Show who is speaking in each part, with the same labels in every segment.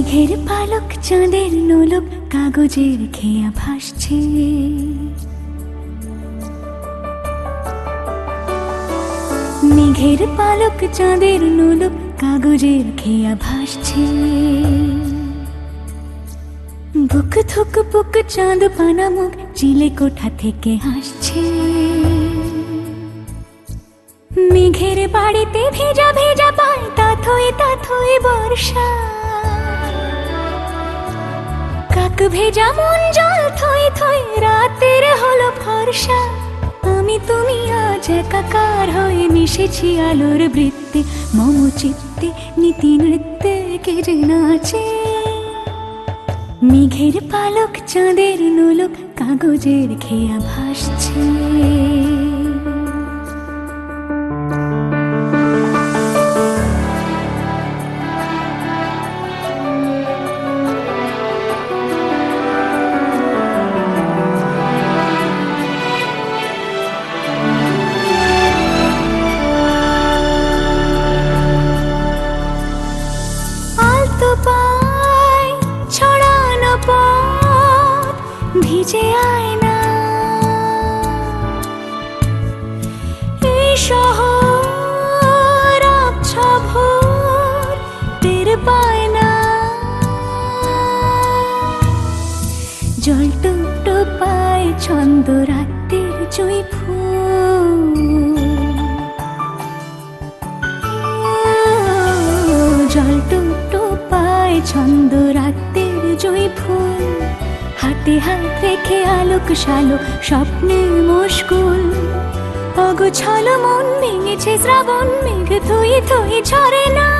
Speaker 1: মেঘের পালক চাঁদের নোলক কাগজের খেয়া ভাসছে। মেঘের পালক চাঁদের নোলক কাগজের খেয়া ভাসছে। বুক থুক বুক চাঁদ পানা মুখ চিলে কোঠা থেকে হাসছে। মেঘের বাড়িতে ভেজা ভেজা পায় তাথই বর্ষা। কাক ভেজা মন জল থই থই রাতের হলো ফর্সা। আমি তুমি আজ একাকার হয়ে মিশেছি আলোর বৃত্তে। মম চিত্তে নীতি নৃত্যে কে যে নাচে। মেঘের পালক চাঁদের নোলক কাগজের খেয়া ভাসছে। ভিজে আয়না এই শহর আবছা ভোর টের পায় না। জল টুকটো পায় ছন্দ রাতের জুঁই ফুল। জল টুকটো পায় ছন্দ রাতের জুঁই ফুল। হাতে হাত রেখে আলোক শালোক স্বপ্নে মশগুল। অগোছালো মন ভেঙেছে শ্রাবণ মেঘ থই থই ঝরে না।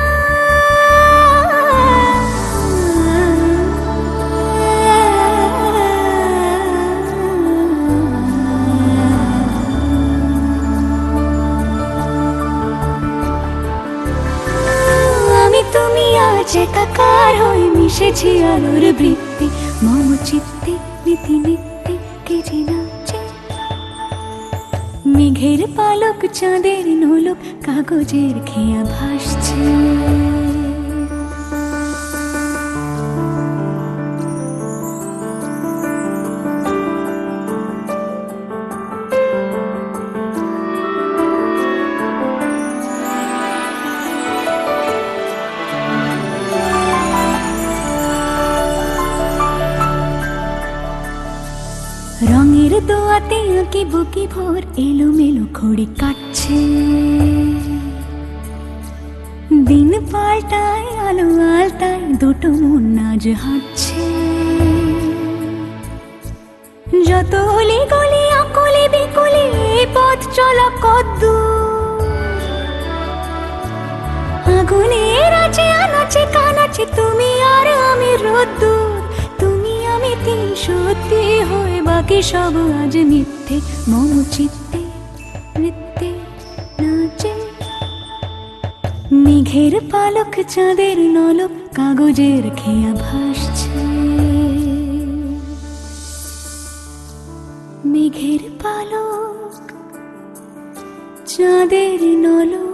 Speaker 1: আমি তুমি আজ একাকার হয়ে মিশেছি আলোর বৃত্তে। মম চিত্তে নীতি নিত্যে কে যে নাচে। মেঘের পালক চাঁদের নোলক কাগজের খেয়া ভাসছে। রঙের দোয়াতে আঁকি বুকি ভোর এলোমেলো খড়ি কাটছে। দিন পাল্টায় আলো আলতায় দুটো মন আজ হাঁটছে। যত অলি গলি আকলে বিকলে পথ চলা কদ্দূর। আগুনের আছে আনাচে কানাচে তুমি আর আমি রোদ্দুর। তুমি আমি তিন সত্যি হয়ে বাকি সব আজ মিথ্যে। মম চিত্তে নৃত্যে নাচে। মেঘের পালক চাঁদের নলক কাগজের খেয়া ভাসছে। মেঘের পালক চাঁদের নলক